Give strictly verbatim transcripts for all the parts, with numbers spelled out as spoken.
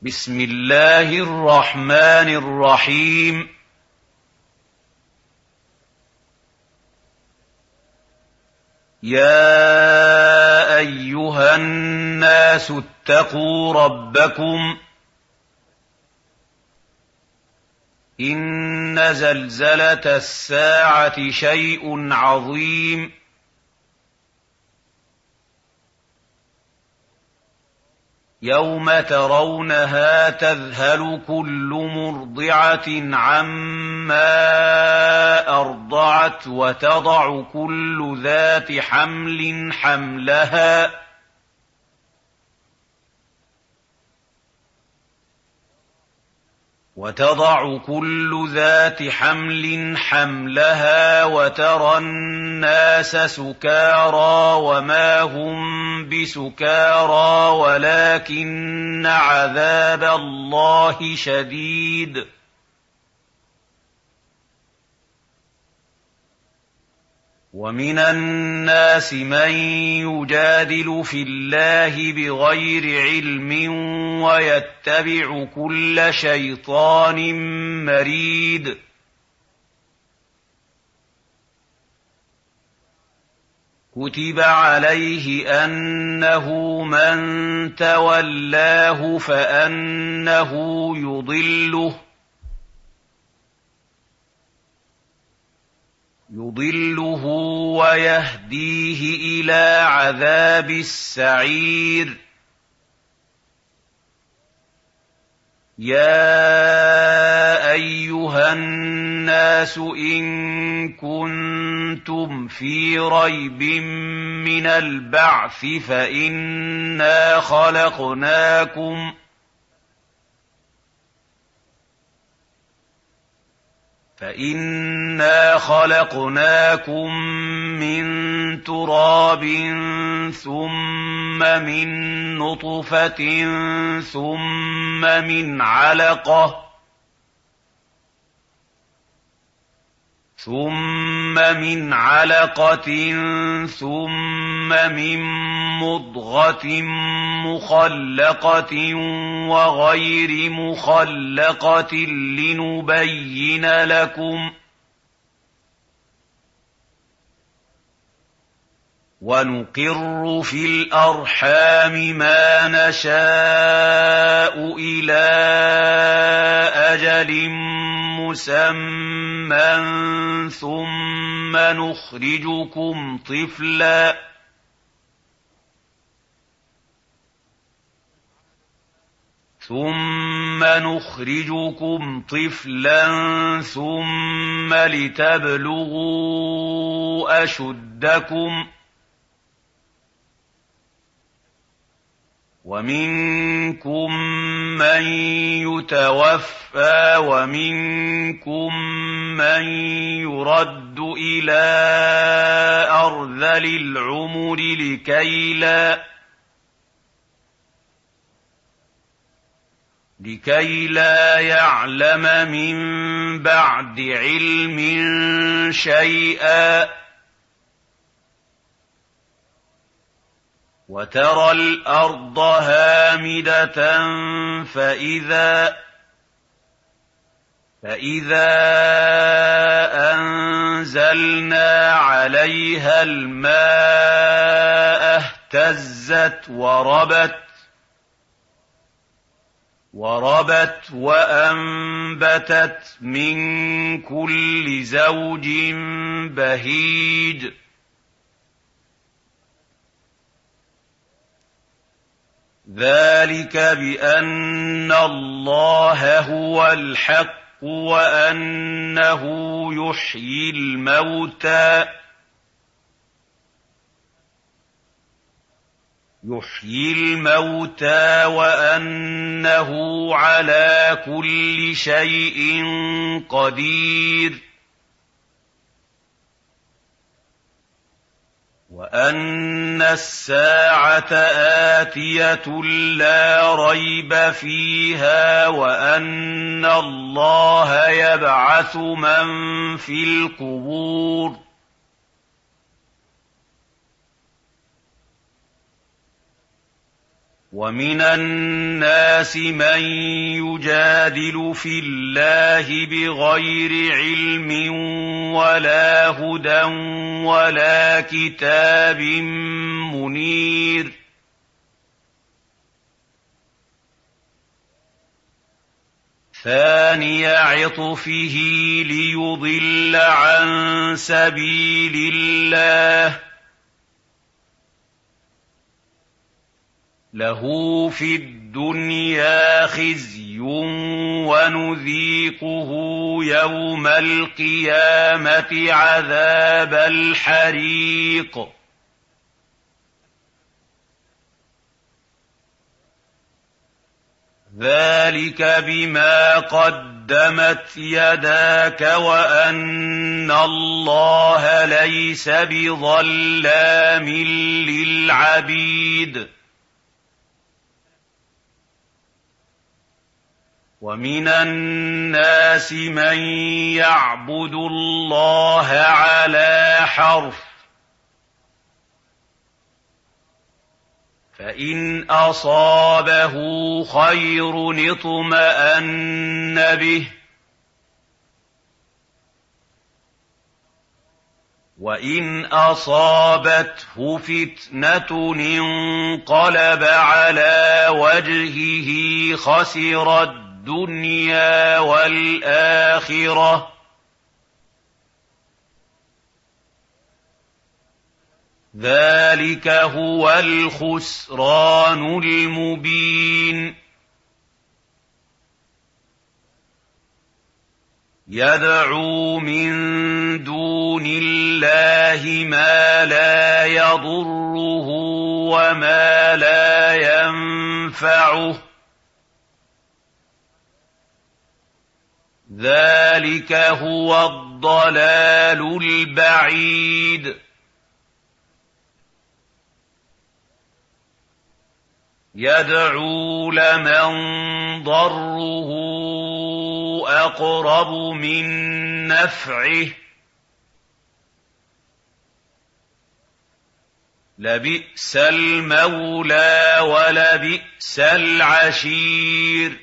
بسم الله الرحمن الرحيم. يا أيها الناس اتقوا ربكم. إن زلزلة الساعة شيء عظيم. يوم ترونها تذهل كل مرضعة عما أرضعت وتضع كل ذات حمل حملها وتضع كل ذات حمل حملها وترى الناس سكارى وما هم بسكارى ولكن عذاب الله شديد. ومن الناس من يجادل في الله بغير علم ويتبع كل شيطان مريد. كتب عليه أنه من تولاه فأنه يضله يضله ويهديه إلى عذاب السعير. يا أيها الناس إن كنتم في ريب من البعث فإنا خلقناكم فإنا خلقناكم من تراب ثم من نطفة ثم من علقة ثم من علقة ثم من مضغة مخلقة وغير مخلقة لنبين لكم ونقر في الأرحام ما نشاء إلى أجل مسمى ثم نخرجكم طفلا ثم نخرجكم طفلا ثم لتبلغوا أشدكم ومنكم من يتوفى ومنكم من يرد إلى أرذل العمر لكي لا لكي لا يعلم من بعد علم شيئا. وترى الأرض هامدة فإذا فإذا أنزلنا عليها الماء اهتزت وربت وربت وأنبتت من كل زوج بهيج. ذلك بأن الله هو الحق وأنه يحيي الموتى يحيي الموتى وأنه على كل شيء قدير وأن الساعة آتية لا ريب فيها وأن الله يبعث من في القبور وَمِنَ النَّاسِ مَن يُجَادِلُ فِي اللَّهِ بِغَيْرِ عِلْمٍ وَلَا هُدًى وَلَا كِتَابٍ مُّنِيرٍ ثَانِيَ عِطْفِهِ لِيُضِلَّ عَن سَبِيلِ اللَّهِ لَهُ فِي الدُّنْيَا خِزْيٌ وَنُذِيقُهُ يَوْمَ الْقِيَامَةِ عَذَابَ الْحَرِيقِ ذَٰلِكَ بِمَا قَدَّمَتْ يَدَاكَ وَأَنَّ اللَّهَ لَيْسَ بِظَلَّامٍ لِّلْعَبِيدِ وَمِنَ النَّاسِ مَن يَعْبُدُ اللَّهَ عَلَىٰ حَرْفٍ ۖ فَإِنْ أَصَابَهُ خَيْرٌ اطْمَأَنَّ بِهِ ۖ وَإِنْ أَصَابَتْهُ فِتْنَةٌ انقَلَبَ عَلَىٰ وَجْهِهِ خَسِرَ الدُّنْيَا وَالْآخِرَةَ ۚ ذَٰلِكَ هُوَ الْخُسْرَانُ الْمُبِينُ يَدْعُو مِن دُونِ اللَّهِ مَا لَا يَضُرُّهُ وَمَا لَا يَنفَعُهُ ۚ ذَٰلِكَ هُوَ الضَّلَالُ الْبَعِيدُ يَدْعُو لَمَن ضَرُّهُ أَقْرَبُ مِن نَّفْعِهِ ۚ لَبِئْسَ الْمَوْلَىٰ وَلَبِئْسَ الْعَشِيرُ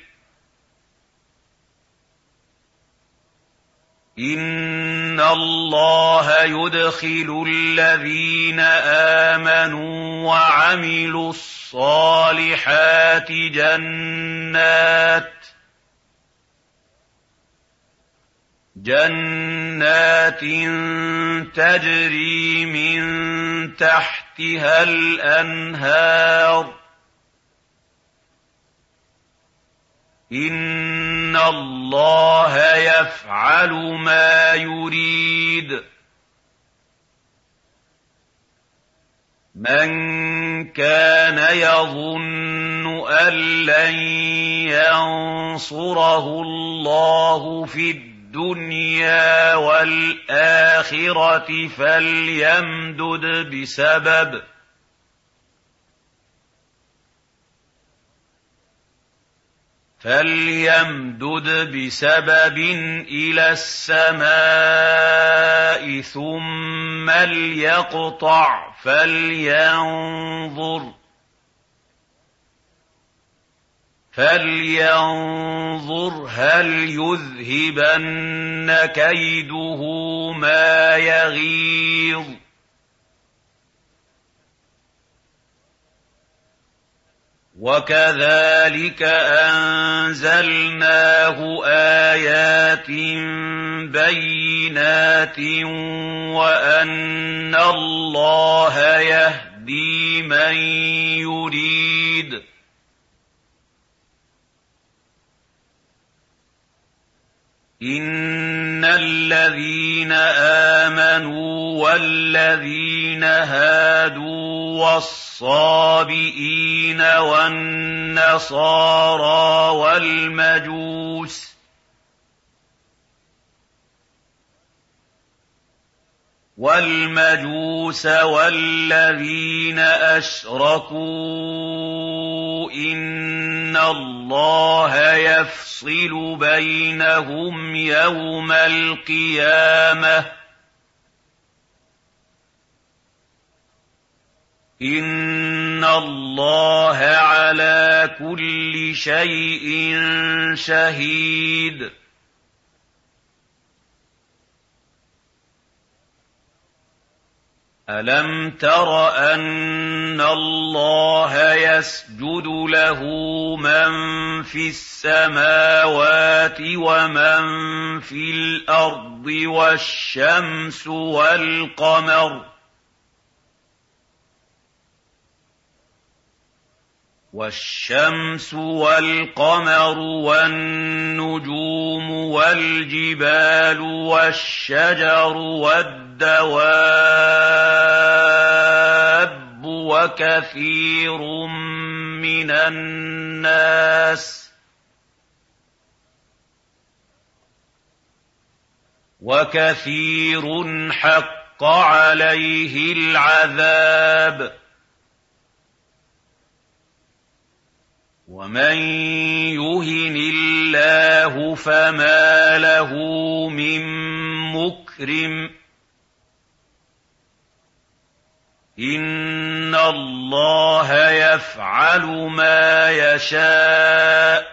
إِنَّ اللَّهَ يُدْخِلُ الَّذِينَ آمَنُوا وَعَمِلُوا الصَّالِحَاتِ جَنَّاتٍ جَنَّاتٍ تَجْرِي مِن تَحْتِهَا الْأَنْهَارُ ۚ إِنَّ اللَّهَ يَفْعَلُ مَا يُرِيدُ مَن كَانَ يَظُنُّ أَن لَّن يَنصُرَهُ اللَّهُ فِي الدُّنْيَا وَالْآخِرَةِ فَلْيَمْدُدْ بِسَبَبٍ فَلْيَمْدُدْ بِسَبَبٍ إِلَى السَّمَاءِ ثُمَّ لْيَقْطَعْ فَلْيَنظُرْ فَلْيَنظُرْ هَلْ يُذْهِبَنَّ كَيْدُهُ مَا يَغِيظُ وَكَذَٰلِكَ أَنزَلْنَاهُ آيَاتٍ بَيِّنَاتٍ وَأَنَّ اللَّهَ يَهْدِي مَن يُرِيدُ إِنَّ الَّذِينَ آمَنُوا وَالَّذِينَ هَادُوا وَالصَّابِئِينَ وَالنَّصَارَىٰ وَالْمَجُوسَ وَالْمَجُوسَ وَالَّذِينَ أَشْرَكُوا إِنَّ اللَّهَ يَفْصِلُ بَيْنَهُمْ يَوْمَ الْقِيَامَةِ إِنَّ اللَّهَ عَلَىٰ كُلِّ شَيْءٍ شَهِيدٌ أَلَمْ تَرَ أَنَّ اللَّهَ يَسْجُدُ لَهُ مَن فِي السَّمَاوَاتِ وَمَن فِي الْأَرْضِ وَالشَّمْسُ وَالْقَمَرُ وَالشَّمْسُ وَالْقَمَرُ وَالنُّجُومُ وَالْجِبَالُ وَالشَّجَرُ وَالدَّوَابُّ وَكَثِيرٌ مِّنَ النَّاسِ وَكَثِيرٌ حَقَّ عَلَيْهِ الْعَذَابُ وَمَن يُهِنِ اللَّهُ فَمَا لَهُ مِن مُّكْرِمٍ إِنَّ اللَّهَ يَفْعَلُ مَا يَشَاءُ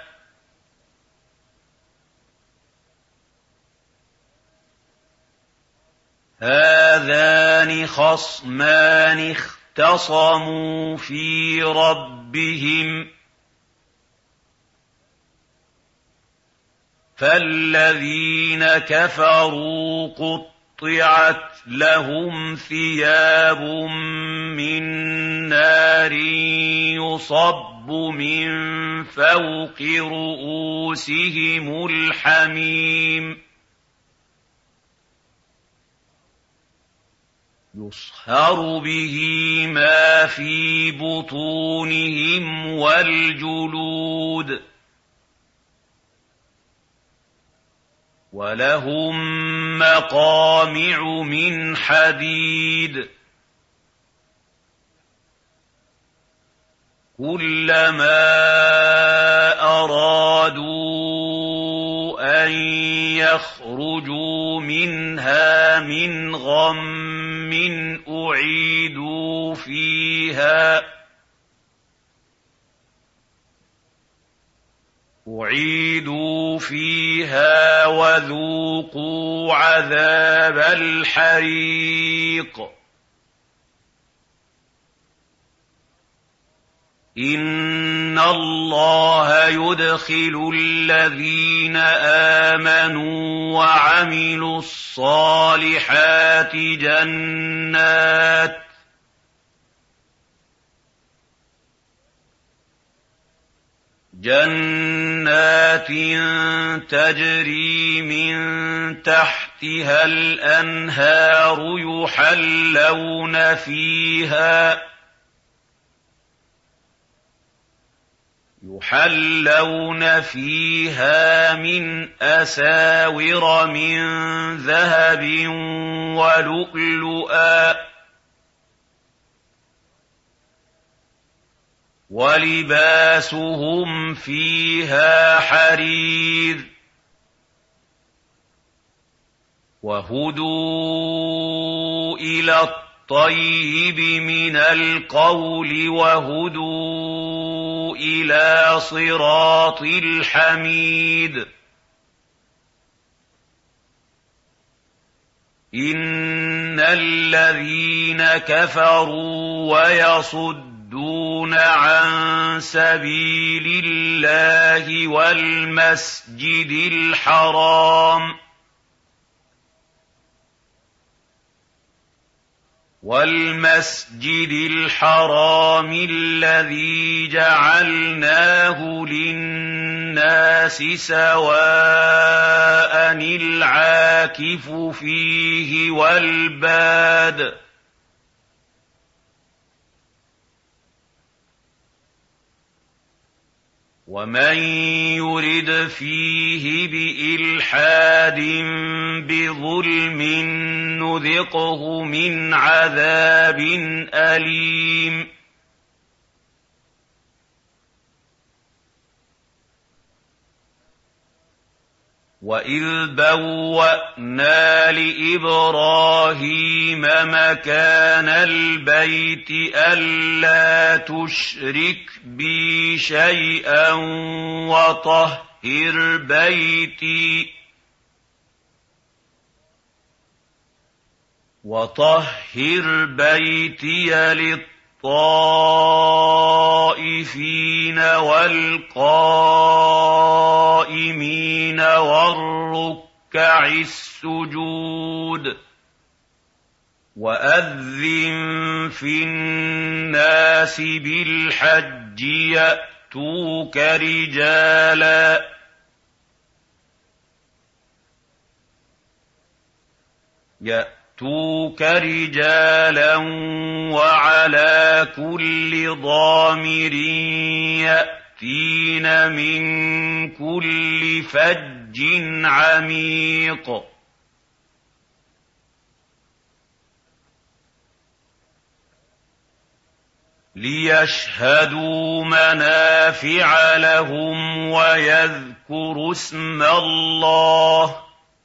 هَٰذَانِ خَصْمَانِ اخْتَصَمُوا فِي رَبِّهِمْ فَالَّذِينَ كَفَرُوا قُطِّعَتْ لَهُمْ ثِيَابٌ مِّن نَّارٍ يُصَبُّ مِن فَوْقِ رُءُوسِهِمُ الْحَمِيمُ يُصْهَرُ بِهِ مَا فِي بُطُونِهِمْ وَالْجُلُودُ وَلَهُم مَّقَامِعُ مِنْ حَدِيدٍ كُلَّمَا أَرَادُوا أَن يَخْرُجُوا مِنْهَا مِنْ غَمٍّ أُعِيدُوا فِيهَا أُعِيدُوا فِيهَا وَذُوقُوا عَذَابَ الْحَرِيقِ إِنَّ اللَّهَ يُدْخِلُ الَّذِينَ آمَنُوا وَعَمِلُوا الصَّالِحَاتِ جَنَّاتٍ جَنَّاتٍ تَجْرِي مِن تَحْتِهَا الْأَنْهَارُ يُحَلَّوْنَ فِيهَا يُحَلَّوْنَ فِيهَا مِنْ أَسَاوِرَ مِن ذَهَبٍ وَلُؤْلُؤًا وَلِبَاسُهُمْ فِيهَا حَرِيرٌ وَهُدُوا إِلَى الطَّيِّبِ مِنَ الْقَوْلِ وَهُدُوا إِلَىٰ صِرَاطِ الْحَمِيدِ إِنَّ الَّذِينَ كَفَرُوا وَيَصُدُّونَ يَصُدُّونَ عَن سَبِيلِ اللَّهِ وَالْمَسْجِدِ الْحَرَامِ وَالْمَسْجِدِ الْحَرَامِ الَّذِي جَعَلْنَاهُ لِلنَّاسِ سَوَاءً الْعَاكِفُ فِيهِ وَالْبَادِ وَمَن يُرِدْ فِيهِ بِإِلْحَادٍ بِظُلْمٍ نُّذِقْهُ مِنْ عَذَابٍ أَلِيمٍ وَإِذْ بَوَّأْنَا لِإِبْرَاهِيمَ مَكَانَ الْبَيْتِ أَلَّا تُشْرِكْ بِي شَيْئًا وَطَهِّرْ بَيْتِي وَطَهِّرْ بَيْتِيَ لِلطَّائِفِينَ وَالْقَائِمِينَ وَالرُّكَّعِ السُّجُودِ وَأَذِّن فِي النَّاسِ بِالْحَجِّ يَأْتُوكَ رِجَالًا يَأْتُوكَ رِجَالًا وَعَلَىٰ كُلِّ ضَامِرٍ يَأْتِينَ مِن كُلِّ فَجٍّ عَمِيقٍ لِيَشْهَدُوا مَنَافِعَ لَهُمْ وَيَذْكُرُوا اسْمَ اللَّهِ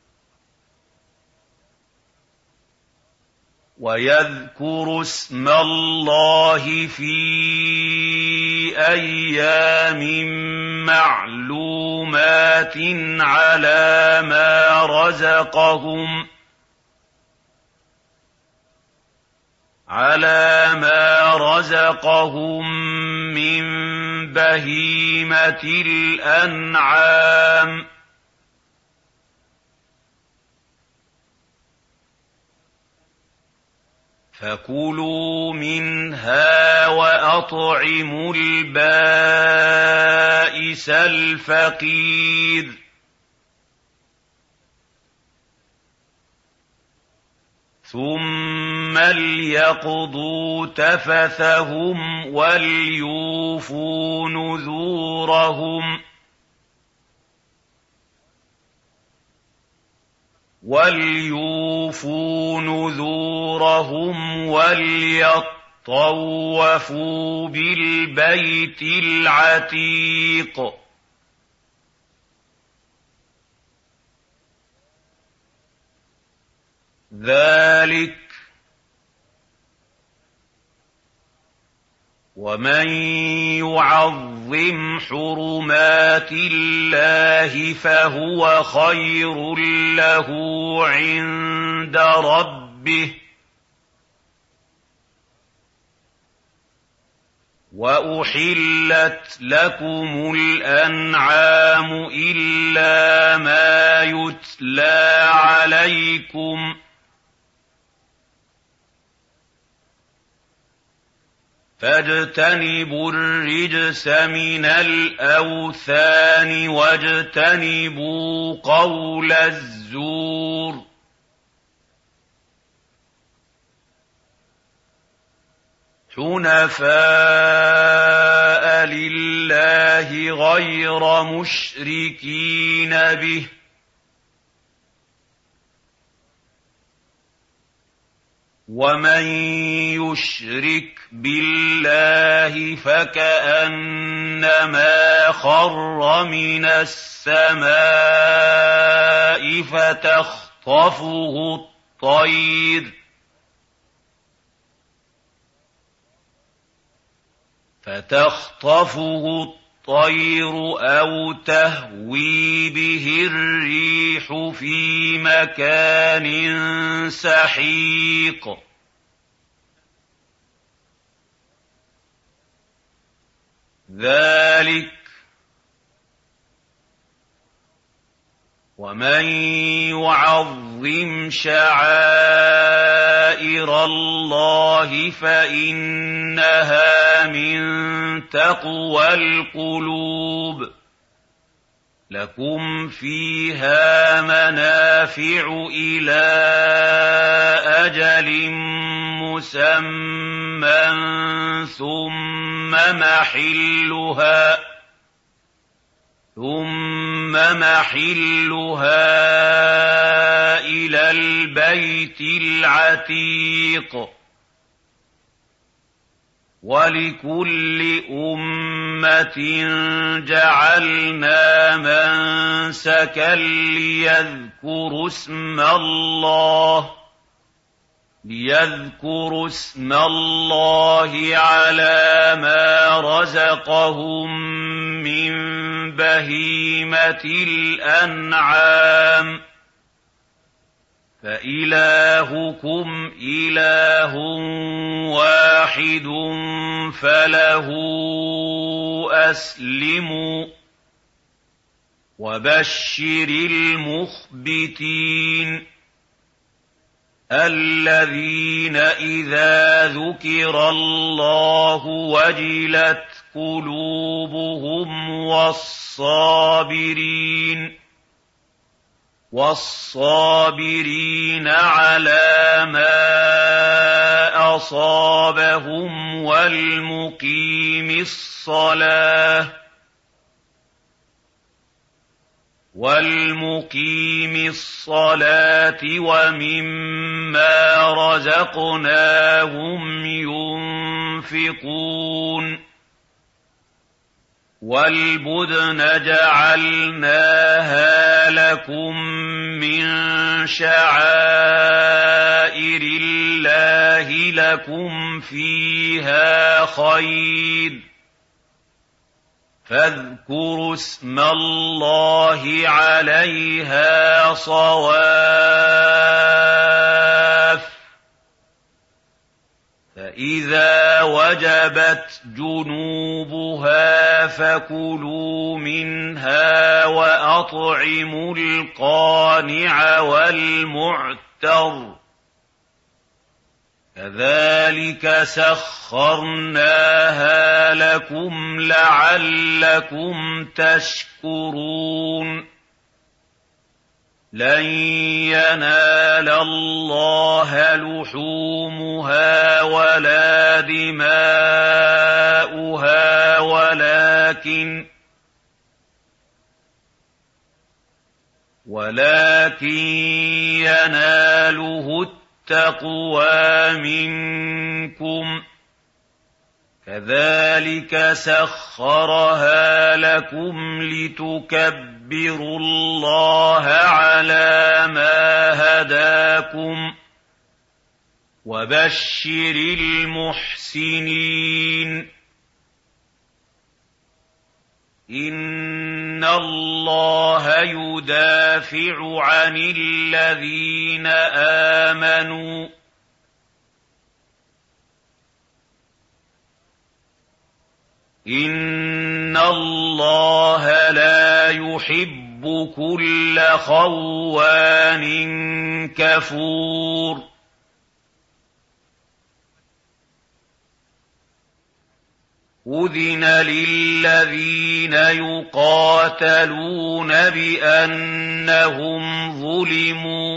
وَيَذْكُرُوا اسْمَ اللَّهِ فِي أَيَّامٍ مَّعْلُومَاتٍ عَلَىٰ مَا رَزَقَهُمْ عَلَىٰ مَا رَزَقَهُم مِّن بَهِيمَةِ الْأَنْعَامِ ۖ فَكُلُوا مِنْهَا وَأَطْعِمُوا الْبَائِسَ الْفَقِيرَ ثُمَّ لْيَقْضُوا تَفَثَهُمْ وَلْيُوفُوا نُذُورَهُمْ وَلْيُوفُوا نُذُورَهُمْ وَلْيَطَّوَّفُوا بِالْبَيْتِ الْعَتِيقِ ذَٰلِكَ وَمَن يُعَظِّمْ حُرُمَاتِ اللَّهِ فَهُوَ خَيْرٌ لَّهُ عِندَ رَبِّهِ ۗ وَأُحِلَّتْ لَكُمُ الْأَنْعَامُ إِلَّا مَا يُتْلَىٰ عَلَيْكُمْ ۖ فَاجْتَنِبُوا الرِّجْسَ مِنَ الْأَوْثَانِ وَاجْتَنِبُوا قَوْلَ الزُّورِ حُنَفَاءَ لِلَّهِ غَيْرَ مُشْرِكِينَ بِهِ ۚ وَمَن يُشْرِكْ بِاللَّهِ فَكَأَنَّمَا خَرَّ مِنَ السَّمَاءِ فَتَخْطَفُهُ الطَّيْرُ فَتَخْطَفُهُ الطَّيْرُ أَوْ تَهْوِي بِهِ الرِّيحُ فِي مَكَانٍ سَحِيقٍ ذَٰلِكَ وَمَن يُعَظِّمْ شَعَائِرَ اللَّهِ فَإِنَّهَا مِن تَقْوَى الْقُلُوبِ لَكُمْ فِيهَا مَنَافِعُ إِلَىٰ أَجَلٍ مُّسَمًّى ثُمَّ مَحِلُّهَا ثُمَّ مَحِلُّهَا إِلَى الْبَيْتِ الْعَتِيقِ وَلِكُلِّ أُمَّةٍ جَعَلْنَا مَنسَكًا أمسكا ليذكروا اسم الله ليذكروا اسم الله على ما رزقهم من بهيمة الأنعام فإلهكم إله واحد فله أسلموا وبشر المخبتين الذين إذا ذكر الله وجلت قلوبهم والصابرين والصابرين على ما أصابهم والمقيم الصلاة والمقيم الصلاة ومما رزقناهم ينفقون والبدن جعلناها لكم من شعائر الله لكم فيها خير فاذكروا اسم الله عليها صواف فإذا وجبت جنوبها فكلوا منها وأطعموا القانع والمعتر كذلك سخرناها لكم لعلكم تشكرون لن ينال الله لحومها ولا دماؤها ولكن ولكن يناله التقوى منكم كذلك سخرها لكم لتكبروا الله على ما هداكم وبشر المحسنين إن الله يدافع عن الذين آمنوا إن الله لا يحب كل خوان كفور أذن للذين يقاتلون بأنهم ظلموا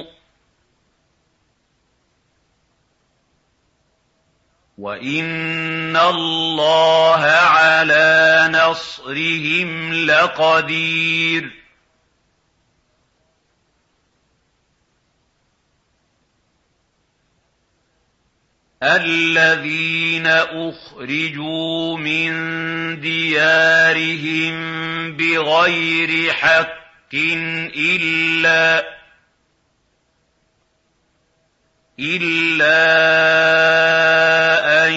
وإن الله على نصرهم لقدير الذين أخرجوا من ديارهم بغير حق إلا إلا أن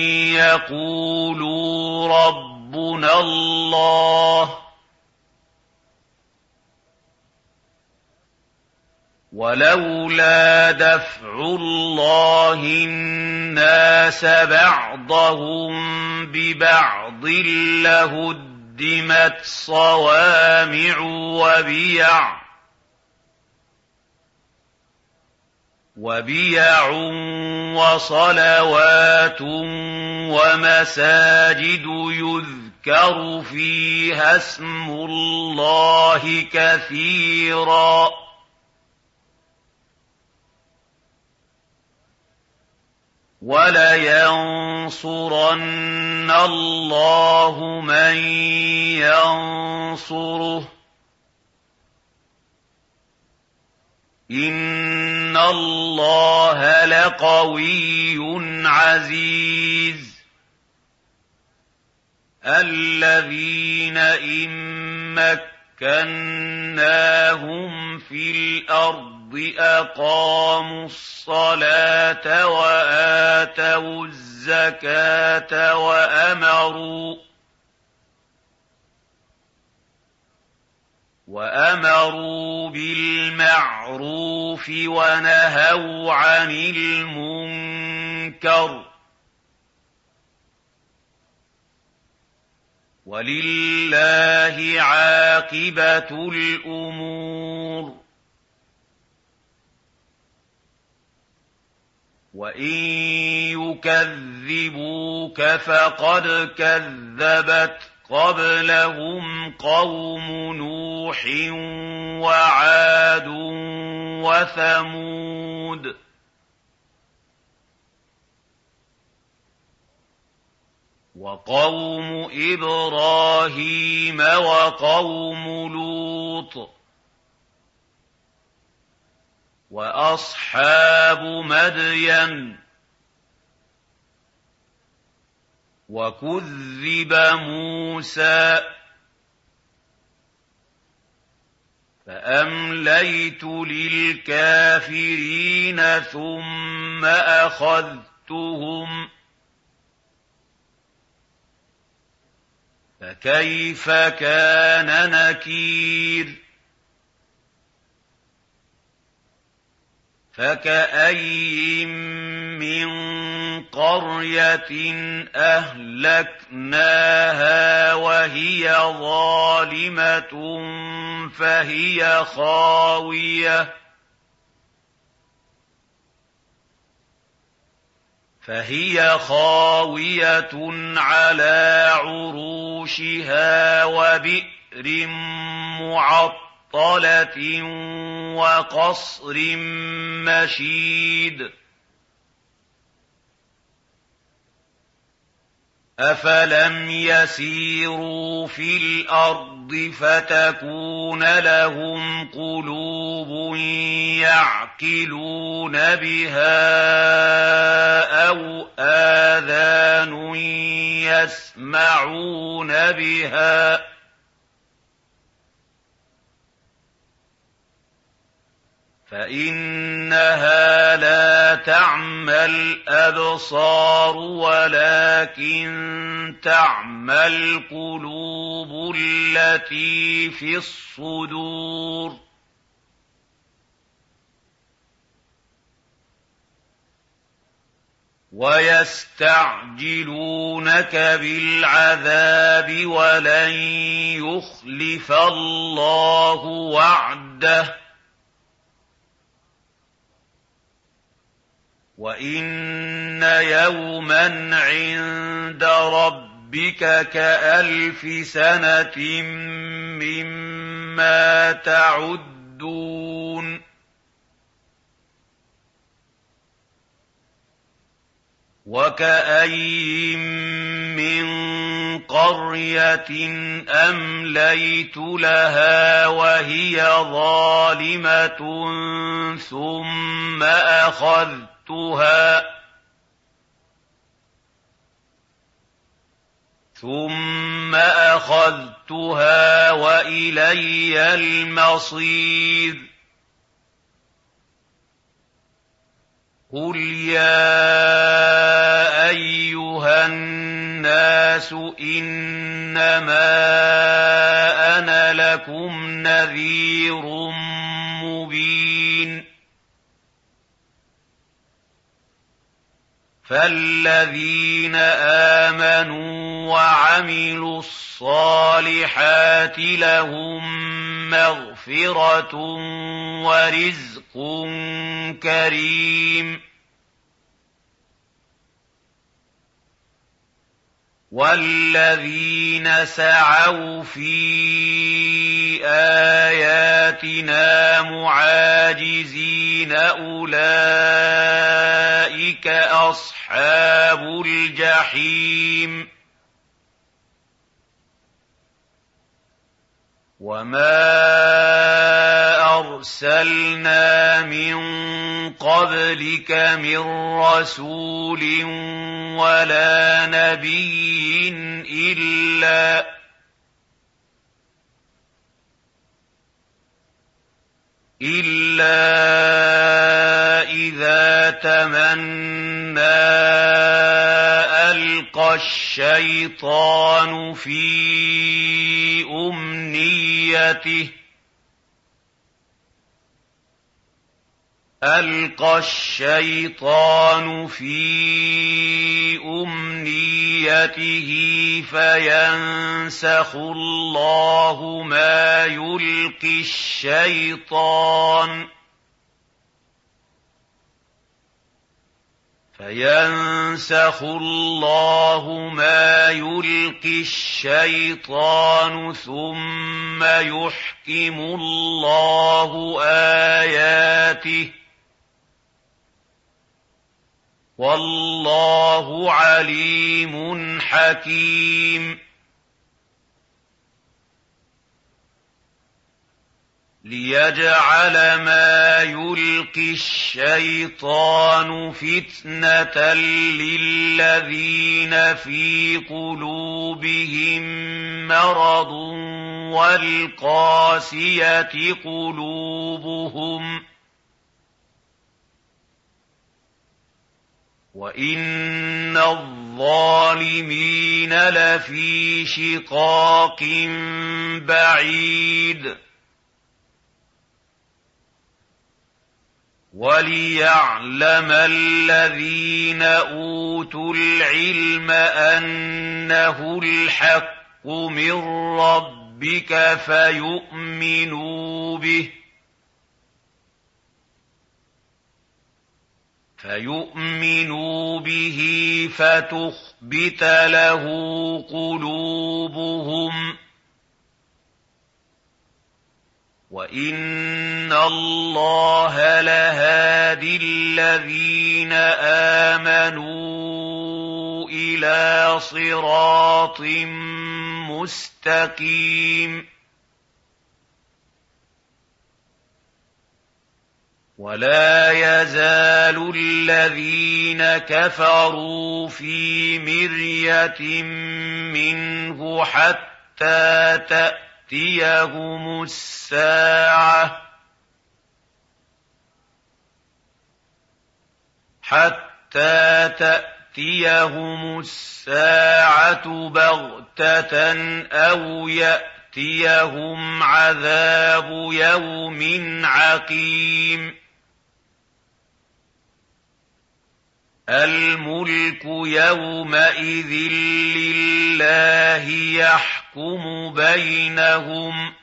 يقولوا ربنا الله ولولا دفع الله الناس بعضهم ببعض لهدمت صوامع وبيع وبيع وصلوات ومساجد يذكر فيها اسم الله كثيرا ولينصرن الله من ينصره إن الله لقوي عزيز الذين إن مكناهم في الأرض أقاموا الصلاة وآتوا الزكاة وأمروا وأمروا بالمعروف ونهوا عن المنكر ولله عاقبة الأمور وإن يكذبوك فقد كذبت قبلهم قوم نوح وعاد وثمود وقوم إبراهيم وقوم لوط وأصحاب مدين وكذب موسى فأمليت للكافرين ثم أخذتهم فكيف كان نكير فكأي من قرية أهلكناها وهي ظالمة فهي خاوية فهي خاوية على عروشها وبئر معطلة وقصر مشيد أفلم يسيروا في الأرض فتكون لهم قلوب يعقلون بها أو آذان يسمعون بها فإنها لا تعمى الأبصار ولكن تعمى القلوب التي في الصدور ويستعجلونك بالعذاب ولن يخلف الله وعده وَإِنَّ يَوْمًا عِندَ رَبِّكَ كَأَلْفِ سَنَةٍ مِّمَّا تَعُدُّونَ وَكَأَيِّن مِّن قَرْيَةٍ أَمْلَيْتُ لَهَا وَهِيَ ظَالِمَةٌ ثُمَّ أَخَذْتُهَا ثُمَّ أَخَذْتُهَا وَإِلَيَّ الْمَصِيرُ قُلْ يَا أَيُّهَا النَّاسُ إِنَّمَا أَنَا لَكُمْ نَذِيرٌ مُّبِينٌ فَالَّذِينَ آمَنُوا وَعَمِلُوا الصَّالِحَاتِ لَهُم مَّغْفِرَةٌ وَرِزْقٌ كَرِيمٌ وَالَّذِينَ سَعَوْا فِي آيَاتِنَا مُعَاجِزِينَ أُولَٰئِكَ أَصْحَابُ الْجَحِيمِ وَمَا أَرْسَلْنَا مِن قَبْلِكَ مِن رَّسُولٍ وَلَا نَبِيٍّ إِلَّا إِلَّا إِذَا تَمَنَّىٰ أَلْقَى الشَّيْطَانُ فِي أُمْنِيَّتِهِ أَلْقَى الشَّيْطَانُ فِي أُمْنِيَّتِهِ فَيَنسَخُ اللَّهُ مَا يُلْقِي الشَّيْطَانُ فَيَنسَخُ اللَّهُ مَا يُلْقِي الشَّيْطَانُ ثُمَّ يُحْكِمُ اللَّهُ آيَاتِهِ وَاللَّهُ عَلِيمٌ حَكِيمٌ لِيَجْعَلَ مَا يُلْقِي الشَّيْطَانُ فِتْنَةً لِّلَّذِينَ فِي قُلُوبِهِم مَّرَضٌ وَالْقَاسِيَةِ قُلُوبُهُمْ وَإِنَّ الظَّالِمِينَ لَفِي شِقَاقٍ بَعِيدٍ وَلِيَعْلَمَ الَّذِينَ أُوتُوا الْعِلْمَ أَنَّهُ الْحَقُّ مِن رَّبِّكَ فَيُؤْمِنُوا بِهِ فَيُؤْمِنُوا بِهِ فَتُخْبِتَ لَهُ قُلُوبُهُمْ وَإِنَّ اللَّهَ لَهَادِي الَّذِينَ آمَنُوا إِلَىٰ صِرَاطٍ مُّسْتَقِيمٍ وَلَا يَزَالُ الَّذِينَ كَفَرُوا فِي مِرْيَةٍ مِّنْهُ حَتَّىٰ تَأْتِيَهُمُ السَّاعَةُ حَتَّىٰ تَأْتِيَهُمُ السَّاعَةُ بَغْتَةً أَوْ يَأْتِيَهُمْ عَذَابُ يَوْمٍ عَقِيمٍ الْمُلْكُ يَوْمَئِذٍ لِّلَّهِ يَحْكُمُ بَيْنَهُمْ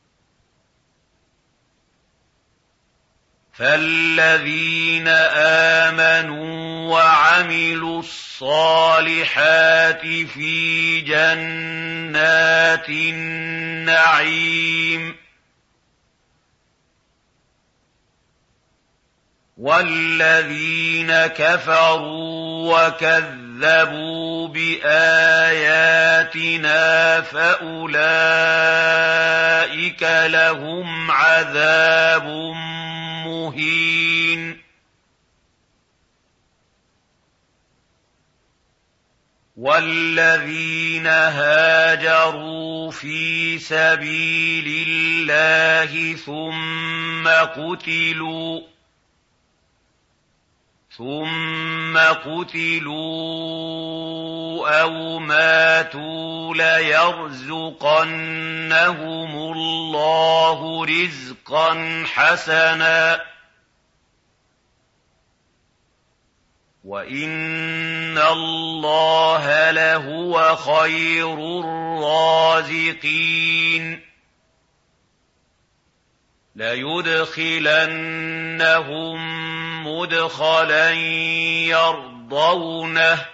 فَالَّذِينَ آمَنُوا وَعَمِلُوا الصَّالِحَاتِ فِي جَنَّاتِ النَّعِيمِ وَالَّذِينَ كَفَرُوا وَكَذَّبُوا بِآيَاتِنَا فَأُولَٰئِكَ لَهُمْ عَذَابٌ مُّهِينٌ وَالَّذِينَ هَاجَرُوا فِي سَبِيلِ اللَّهِ ثُمَّ قُتِلُوا ثُمَّ قُتِلُوا أَوْ مَاتُوا لَيَرْزُقَنَّهُمُ اللَّهُ رِزْقًا حَسَنًا وَإِنَّ اللَّهَ لَهُوَ خَيْرُ الرَّازِقِينَ لَيُدْخِلَنَّهُم مُّدْخَلًا يَرْضَوْنَهُ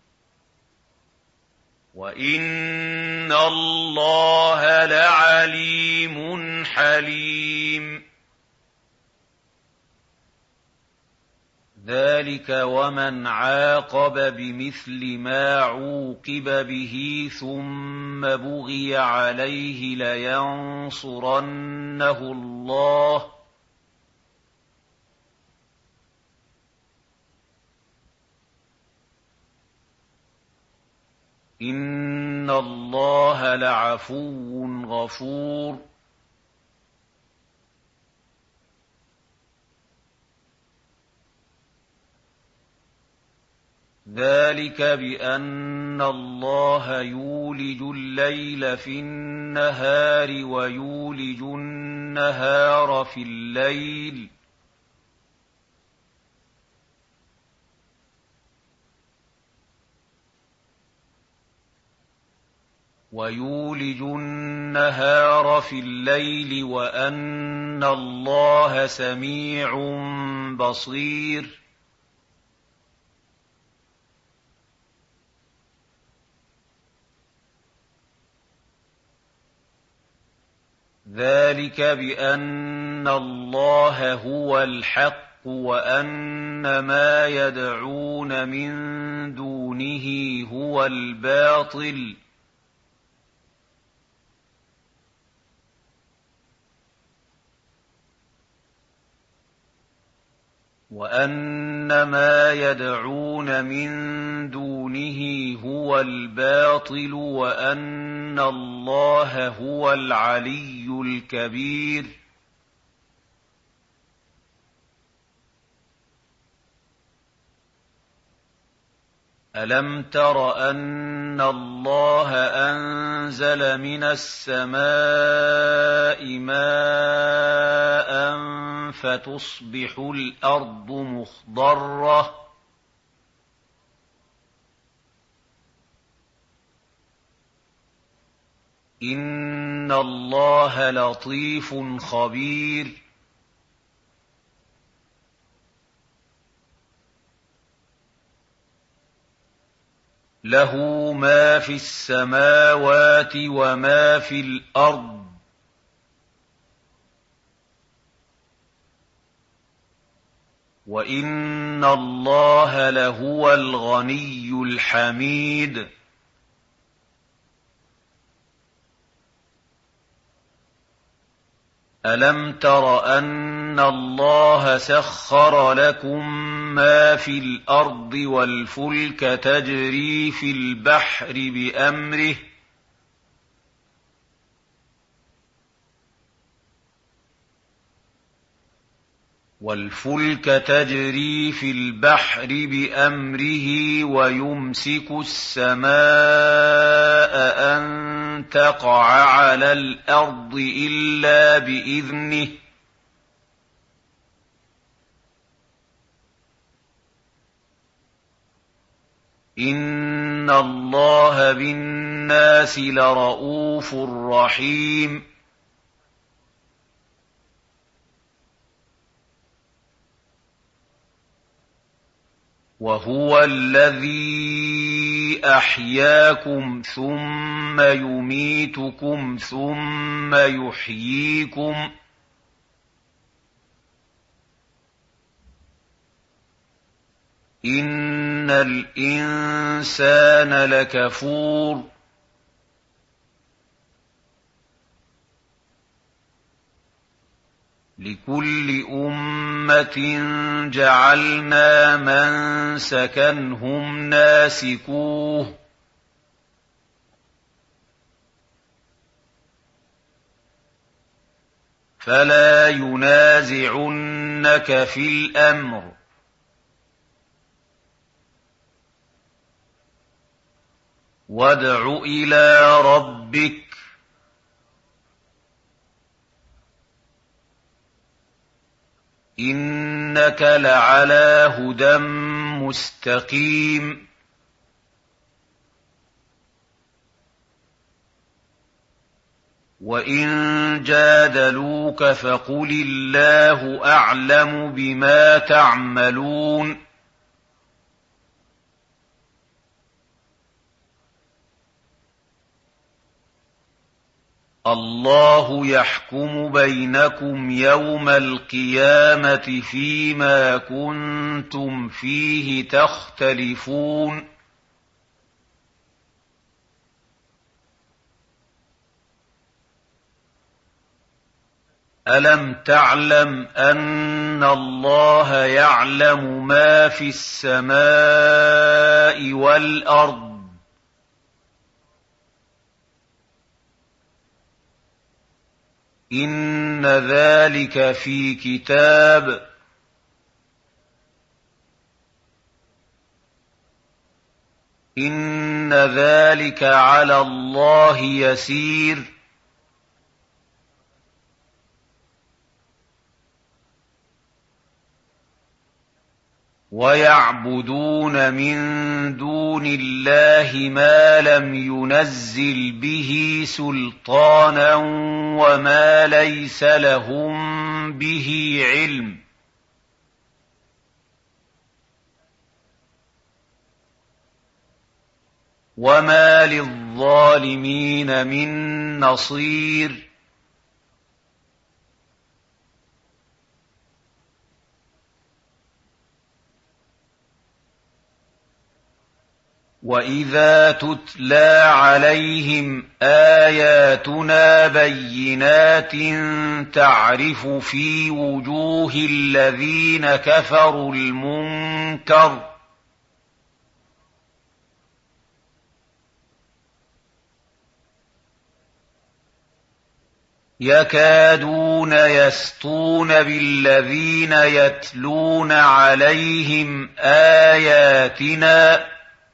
وَإِنَّ اللَّهَ لَعَلِيمٌ حَلِيمٌ ذَٰلِكَ وَمَنْ عَاقَبَ بِمِثْلِ مَا عُوقِبَ بِهِ ثُمَّ بُغِيَ عَلَيْهِ لَيَنصُرَنَّهُ اللَّهُ ۗ إِنَّ اللَّهَ لَعَفُوٌّ غَفُورٌ ذلك بأن الله يولج الليل في النهار ويولج النهار في الليل ويولج النهار في الليل وأن الله سميع بصير ذلك بأن الله هو الحق وأن ما يدعون من دونه هو الباطل وأن ما يدعون من دونه هو الباطل وأن الله هو العلي الكبير ألم تر أن الله أنزل من السماء ماء فتصبح الأرض مخضرة إن الله لطيف خبير له ما في السماوات وما في الأرض وإن الله لهو الغني الحميد ألم تر أن الله سخر لكم ما في الأرض والفلك تجري في البحر بأمره والفلك تجري في البحر بأمره ويمسك السماء أن تقع على الأرض إلا بإذنه إن الله بالناس لرءوف رحيم وهو الذي أحياكم ثم يميتكم ثم يحييكم إن الإنسان لكفور لكل أمة جعلنا منسكا هم ناسكوه فلا ينازعنك في الأمر وادع إلى ربك إنك لعلى هدى مستقيم وإن جادلوك فقل الله أعلم بما تعملون الله يحكم بينكم يوم القيامة فيما كنتم فيه تختلفون ألم تعلم أن الله يعلم ما في السماء والأرض إن ذلك في كتاب إِنَّ ذَٰلِكَ عَلَى اللَّهِ يَسِيرٌ وَيَعْبُدُونَ مِن دُونِ اللَّهِ مَا لَمْ يُنَزِّلْ بِهِ سُلْطَانًا وَمَا لَيْسَ لَهُم بِهِ عِلْمٌ ۗ وَمَا لِلظَّالِمِينَ مِن نَّصِيرٍ وَإِذَا تُتْلَىٰ عَلَيْهِمْ آيَاتُنَا بَيِّنَاتٍ تَعْرِفُ فِي وُجُوهِ الَّذِينَ كَفَرُوا الْمُنكَرَ ۖ يَكَادُونَ يَسْطُونَ بِالَّذِينَ يَتْلُونَ عَلَيْهِمْ آيَاتِنَا ۗ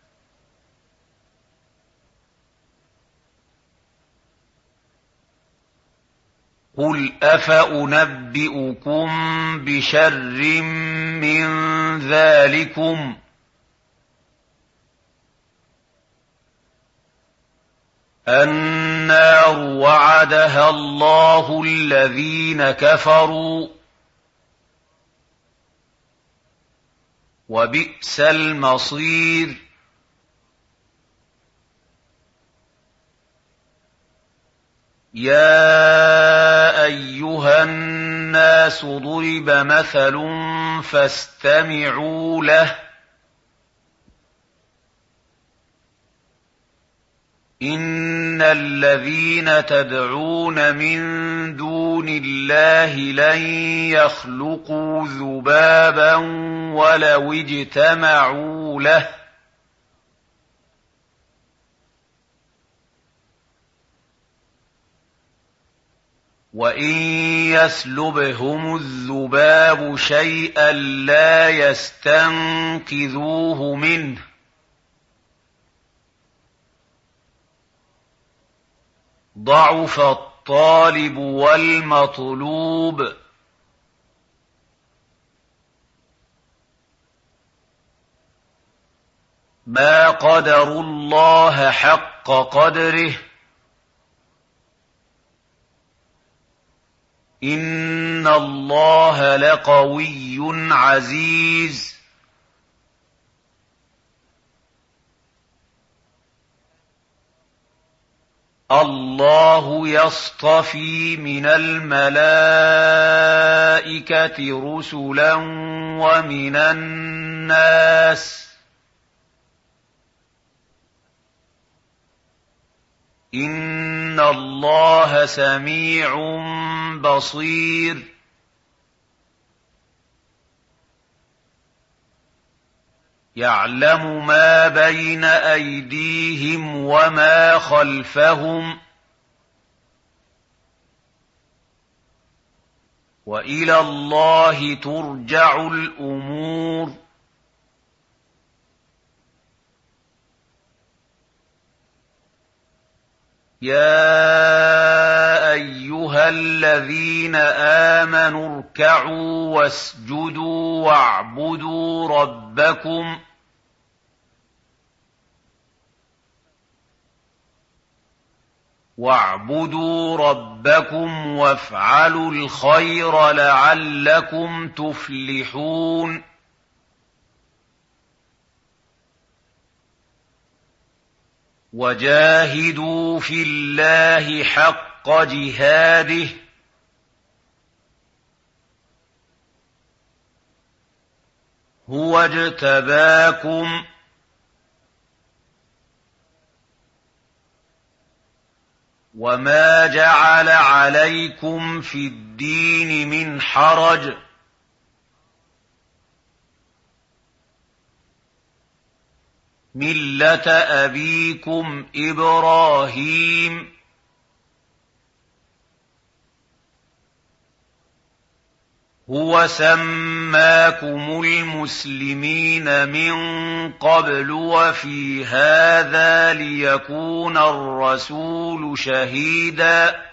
قُلْ أَفَأُنَبِّئُكُم بِشَرٍّ مِّن ذَٰلِكُمُ ۗ النَّارُ وَعَدَهَا اللَّهُ الَّذِينَ كَفَرُوا ۖ وَبِئْسَ الْمَصِيرُ يَا أَيُّهَا النَّاسُ ضُرِبَ مَثَلٌ فَاسْتَمِعُوا لَهُ ۚ إِنَّ الَّذِينَ تَدْعُونَ مِن دُونِ اللَّهِ لَن يَخْلُقُوا ذُبَابًا وَلَوِ اجْتَمَعُوا لَهُ ۖ وَإِن يَسْلُبْهُمُ الذُّبَابُ شَيْئًا لَّا يَسْتَنقِذُوهُ مِنْهُ ۚ ضَعُفَ الطَّالِبُ وَالْمَطْلُوبُ مَا قَدَرُوا اللَّهَ حَقَّ قَدْرِهِ ۗ إِنَّ اللَّهَ لَقَوِيٌّ عَزِيزٌ اللَّهُ يَصْطَفِي مِنَ الْمَلَائِكَةِ رُسُلًا وَمِنَ النَّاسِ ۚ إِنَّ اللَّهَ سَمِيعٌ بَصِيرٌ يَعْلَمُ مَا بَيْنَ أَيْدِيهِمْ وَمَا خَلْفَهُمْ ۖ وَإِلَى اللَّهِ تُرْجَعُ الْأُمُورُ يَا أَيُّهَا الَّذِينَ آمَنُوا ارْكَعُوا وَاسْجُدُوا وَاعْبُدُوا رَبَّكُمْ وَاعْبُدُوا رَبَّكُمْ وَافْعَلُوا الْخَيْرَ لَعَلَّكُمْ تُفْلِحُونَ وَجَاهِدُوا فِي اللَّهِ حَقَّ جِهَادِهِ هُوَ اجْتَبَاكُمْ وَمَا جَعَلَ عَلَيْكُمْ فِي الدِّينِ مِنْ حَرَجٍ ۚ مِّلَّةَ أَبِيكُمْ هُوَ سَمَّاكُمُ الْمُسْلِمِينَ مِن قَبْلُ وَفِي هَٰذَا لِيَكُونَ الرَّسُولُ شَهِيدًا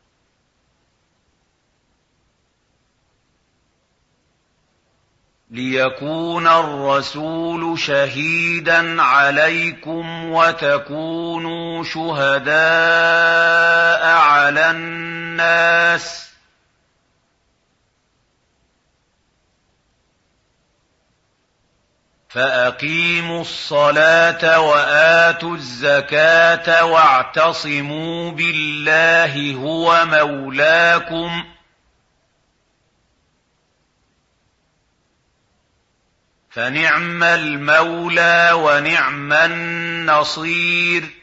لِيَكُونَ الرَّسُولُ شَهِيدًا عَلَيْكُمْ وَتَكُونُوا شُهَدَاءَ عَلَى النَّاسِ ۚ فَأَقِيمُوا الصَّلَاةَ وَآتُوا الزَّكَاةَ وَاعْتَصِمُوا بِاللَّهِ هُوَ مَوْلَاكُمْ ۖ فَنِعْمَ الْمَوْلَىٰ وَنِعْمَ النَّصِيرُ